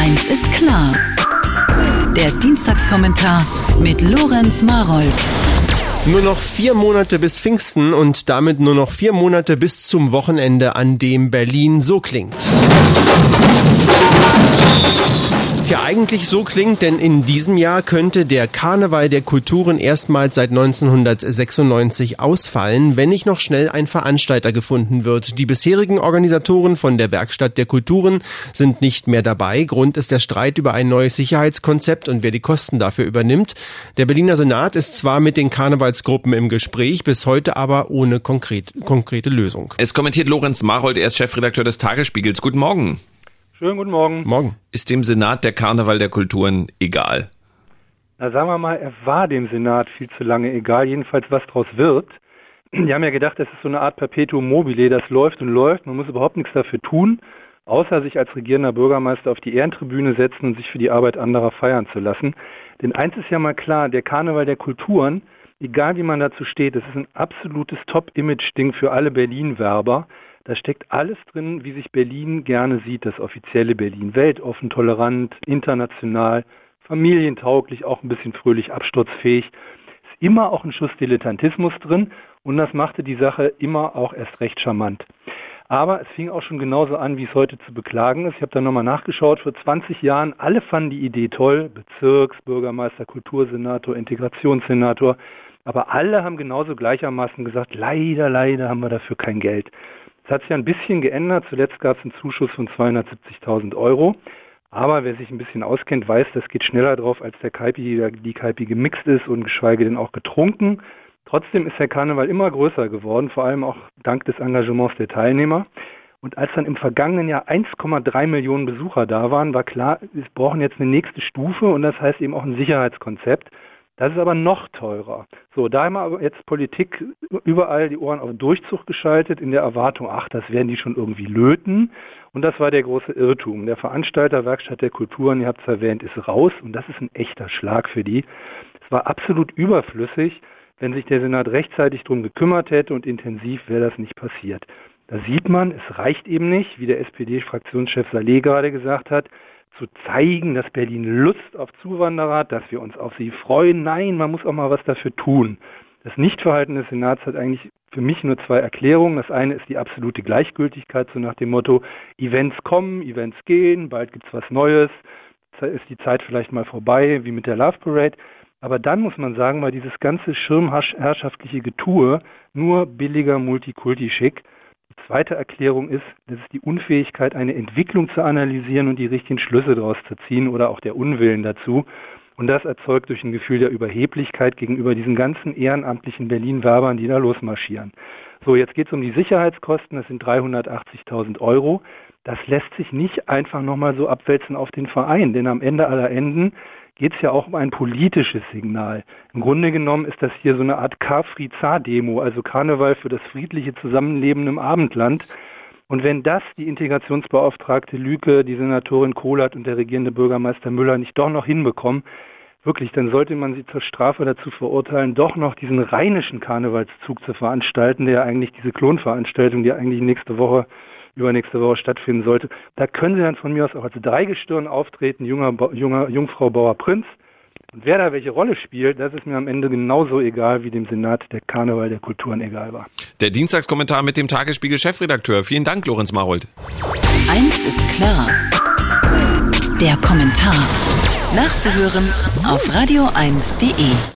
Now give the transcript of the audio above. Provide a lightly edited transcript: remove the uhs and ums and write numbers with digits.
Eins ist klar. Der Dienstagskommentar mit Lorenz Marold. Nur noch 4 Monate bis Pfingsten und damit nur noch 4 Monate bis zum Wochenende, an dem Berlin so klingt. Tja, eigentlich so klingt, denn in diesem Jahr könnte der Karneval der Kulturen erstmals seit 1996 ausfallen, wenn nicht noch schnell ein Veranstalter gefunden wird. Die bisherigen Organisatoren von der Werkstatt der Kulturen sind nicht mehr dabei. Grund ist der Streit über ein neues Sicherheitskonzept und wer die Kosten dafür übernimmt. Der Berliner Senat ist zwar mit den Karnevalsgruppen im Gespräch, bis heute aber ohne konkrete Lösung. Es kommentiert Lorenz Marold, er ist Chefredakteur des Tagesspiegels. Guten Morgen. Schönen guten Morgen. Morgen. Ist dem Senat der Karneval der Kulturen egal? Na, sagen wir mal, er war dem Senat viel zu lange egal, jedenfalls was draus wird. Die haben ja gedacht, das ist so eine Art Perpetuum mobile, das läuft und läuft, man muss überhaupt nichts dafür tun, außer sich als regierender Bürgermeister auf die Ehrentribüne setzen und sich für die Arbeit anderer feiern zu lassen. Denn eins ist ja mal klar, der Karneval der Kulturen, egal wie man dazu steht, das ist ein absolutes Top-Image-Ding für alle Berlin-Werber. Da steckt alles drin, wie sich Berlin gerne sieht, das offizielle Berlin. Weltoffen, tolerant, international, familientauglich, auch ein bisschen fröhlich, absturzfähig. Ist immer auch ein Schuss Dilettantismus drin und das machte die Sache immer auch erst recht charmant. Aber es fing auch schon genauso an, wie es heute zu beklagen ist. Ich habe da nochmal nachgeschaut, vor 20 Jahren, alle fanden die Idee toll, Bezirksbürgermeister, Kultursenator, Integrationssenator, aber alle haben genauso gleichermaßen gesagt, leider haben wir dafür kein Geld. Es hat sich ein bisschen geändert. Zuletzt gab es einen Zuschuss von 270.000 €. Aber wer sich ein bisschen auskennt, weiß, das geht schneller drauf, als die Kaipi gemixt ist und geschweige denn auch getrunken. Trotzdem ist der Karneval immer größer geworden, vor allem auch dank des Engagements der Teilnehmer. Und als dann im vergangenen Jahr 1,3 Millionen Besucher da waren, war klar, wir brauchen jetzt eine nächste Stufe und das heißt eben auch ein Sicherheitskonzept. Das ist aber noch teurer. So, da haben wir aber jetzt Politik überall die Ohren auf Durchzug geschaltet, in der Erwartung, das werden die schon irgendwie löten. Und das war der große Irrtum. Der Veranstalter Werkstatt der Kulturen, ihr habt es erwähnt, ist raus und das ist ein echter Schlag für die. Es war absolut überflüssig, wenn sich der Senat rechtzeitig darum gekümmert hätte und intensiv wäre das nicht passiert. Da sieht man, es reicht eben nicht, wie der SPD-Fraktionschef Saleh gerade gesagt hat, zu zeigen, dass Berlin Lust auf Zuwanderer hat, dass wir uns auf sie freuen. Nein, man muss auch mal was dafür tun. Das Nichtverhalten des Senats hat eigentlich für mich nur 2 Erklärungen. Das eine ist die absolute Gleichgültigkeit, so nach dem Motto, Events kommen, Events gehen, bald gibt's was Neues, ist die Zeit vielleicht mal vorbei, wie mit der Love Parade. Aber dann muss man sagen, war dieses ganze schirmherrschaftliche Getue nur billiger Multikulti-Schick. Die zweite Erklärung ist, das ist die Unfähigkeit, eine Entwicklung zu analysieren und die richtigen Schlüsse daraus zu ziehen oder auch der Unwillen dazu. Und das erzeugt durch ein Gefühl der Überheblichkeit gegenüber diesen ganzen ehrenamtlichen Berlin-Werbern, die da losmarschieren. So, jetzt geht es um die Sicherheitskosten, das sind 380.000 €. Das lässt sich nicht einfach nochmal so abwälzen auf den Verein, denn am Ende aller Enden geht es ja auch um ein politisches Signal. Im Grunde genommen ist das hier so eine Art Karfreizar-Demo, also Karneval für das friedliche Zusammenleben im Abendland. Und wenn das die Integrationsbeauftragte Lüke, die Senatorin Kohlert und der regierende Bürgermeister Müller nicht doch noch hinbekommen, wirklich, dann sollte man sie zur Strafe dazu verurteilen, doch noch diesen rheinischen Karnevalszug zu veranstalten, der ja eigentlich diese Klonveranstaltung, die eigentlich übernächste Woche stattfinden sollte. Da können sie dann von mir aus auch als Dreigestirn auftreten, Jungfrau Bauer-Prinz. Und wer da welche Rolle spielt, das ist mir am Ende genauso egal, wie dem Senat der Karneval der Kulturen egal war. Der Dienstagskommentar mit dem Tagesspiegel-Chefredakteur. Vielen Dank, Lorenz Marold. Eins ist klar. Der Kommentar. Nachzuhören auf radio1.de.